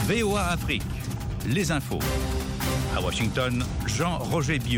VOA Afrique, les infos. À Washington, Jean-Roger Bion.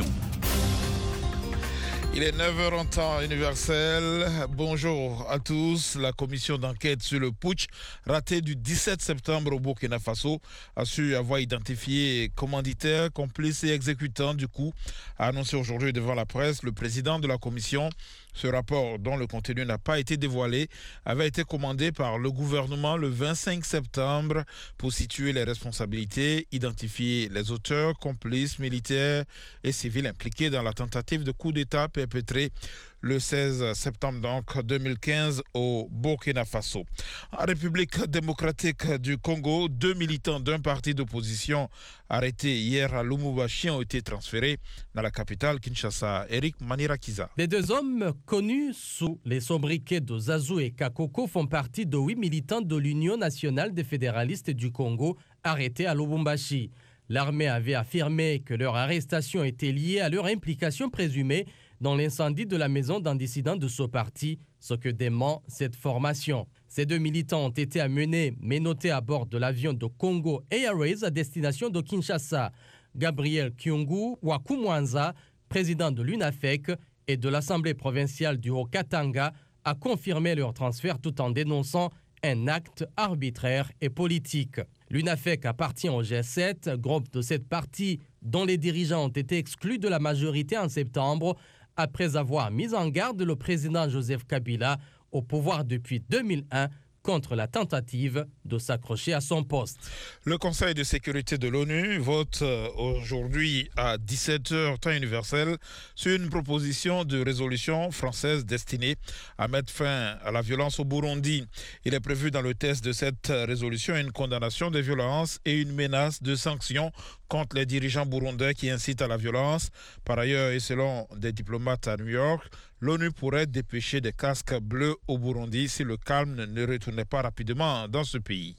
Il est 9h en temps universel. Bonjour à tous. La commission d'enquête sur le putsch raté du 17 septembre au Burkina Faso a su avoir identifié commanditaires, complices et exécutants du coup, a annoncé aujourd'hui devant la presse le président de la commission. Ce rapport, dont le contenu n'a pas été dévoilé, avait été commandé par le gouvernement le 25 septembre pour situer les responsabilités, identifier les auteurs, complices, militaires et civils impliqués dans la tentative de coup d'État perpétrée le 16 septembre donc 2015 au Burkina Faso. En République démocratique du Congo, 2 militants d'un parti d'opposition arrêtés hier à Lubumbashi ont été transférés dans la capitale Kinshasa. Eric Manirakiza. Les deux hommes connus sous les sobriquets de Zazu et Kakoko font partie de 8 militants de l'Union nationale des fédéralistes du Congo arrêtés à Lubumbashi. L'armée avait affirmé que leur arrestation était liée à leur implication présumée dans l'incendie de la maison d'un dissident de ce parti, ce que dément cette formation. Ces deux militants ont été amenés, menottés à bord de l'avion de Congo Airways à destination de Kinshasa. Gabriel Kyungu Wakumwanza, président de l'UNAFEC et de l'Assemblée provinciale du Haut-Katanga, a confirmé leur transfert tout en dénonçant un acte arbitraire et politique. L'UNAFEC appartient au G7, groupe de cette partie dont les dirigeants ont été exclus de la majorité en septembre, après avoir mis en garde le président Joseph Kabila au pouvoir depuis 2001 contre la tentative de s'accrocher à son poste. Le Conseil de sécurité de l'ONU vote aujourd'hui à 17h temps universel sur une proposition de résolution française destinée à mettre fin à la violence au Burundi. Il est prévu dans le texte de cette résolution une condamnation des violences et une menace de sanctions contre les dirigeants burundais qui incitent à la violence. Par ailleurs, et selon des diplomates à New York, l'ONU pourrait dépêcher des casques bleus au Burundi si le calme ne retournait pas rapidement dans ce pays.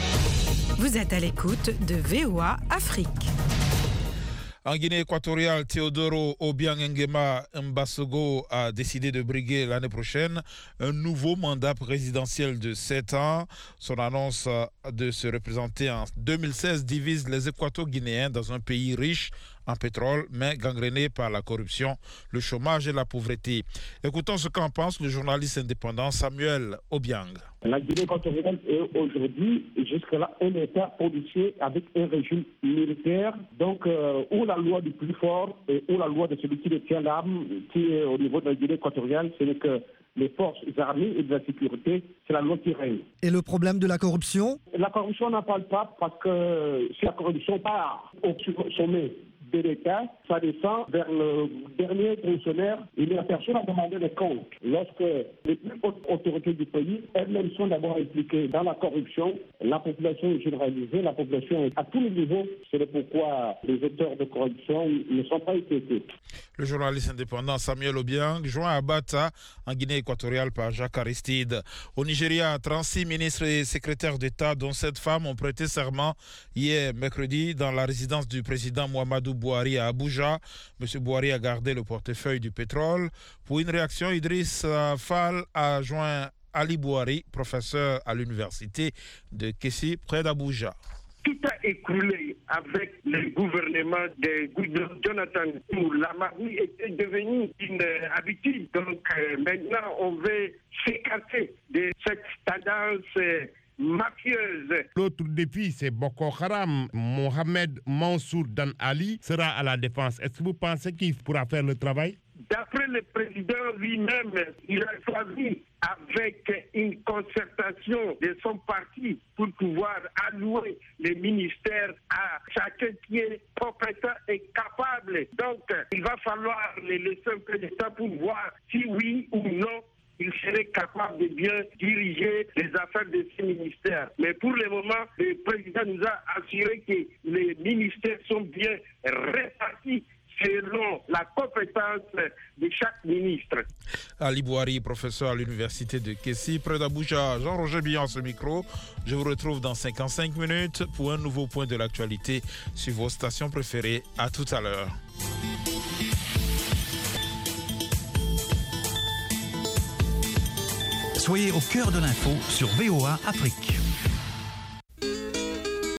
Vous êtes à l'écoute de VOA Afrique. En Guinée équatoriale, Teodoro Obiang Nguema Mbasogo a décidé de briguer l'année prochaine un nouveau mandat présidentiel de 7 ans. Son annonce de se représenter en 2016 divise les Équato-Guinéens dans un pays riche en pétrole, mais gangréné par la corruption, le chômage et la pauvreté. Écoutons ce qu'en pense le journaliste indépendant Samuel Obiang. La Guinée équatoriale est aujourd'hui, jusque-là, un État policier avec un régime militaire, donc où la loi du plus fort et où la loi de celui qui détient l'arme, qui est au niveau de la Guinée équatoriale, c'est que les forces armées et de la sécurité, c'est la loi qui règne. Et le problème de la corruption ? La corruption n'en parle pas parce que si la corruption part au sommet de l'État, ça descend vers le dernier fonctionnaire. Il n'y a personne à demander des comptes. Lorsque les plus hautes autorités du pays, elles-mêmes sont d'abord impliquées dans la corruption, la population est généralisée, la population est à tous les niveaux. C'est pourquoi les auteurs de corruption ne sont pas inquiétés. Le journaliste indépendant Samuel Obiang, joint à Bata, en Guinée équatoriale par Jacques Aristide. Au Nigeria, 36 ministres et secrétaires d'État, dont 7 femmes, ont prêté serment hier, mercredi, dans la résidence du président Muhammadu Buhari à Abuja. M. Buhari a gardé le portefeuille du pétrole. Pour une réaction, Idriss Fall a joint Ali Buhari, professeur à l'université de Kessi, près d'Abuja. Tout a écroulé avec le gouvernement de Jonathan. La marmite était devenue une habitude. Donc maintenant, on veut s'écarter de cette tendance mafieuse. L'autre défi, c'est Boko Haram. Mohamed Mansour Dan Ali sera à la défense. Est-ce que vous pensez qu'il pourra faire le travail? D'après le président lui-même, il a choisi avec une concertation de son parti pour pouvoir allouer les ministères à chacun qui est compétent et capable. Donc, il va falloir les laisser un peu de temps pour voir si oui ou non il serait capable de bien diriger les affaires de ces ministères. Mais pour le moment, le président nous a assuré que les ministères sont bien répartis selon la compétence de chaque ministre. Ali Buhari, professeur à l'université de Kessi, près d'Abuja. Jean-Roger Bion, ce micro. Je vous retrouve dans 55 minutes pour un nouveau point de l'actualité sur vos stations préférées. À tout à l'heure. Soyez au cœur de l'info sur VOA Afrique.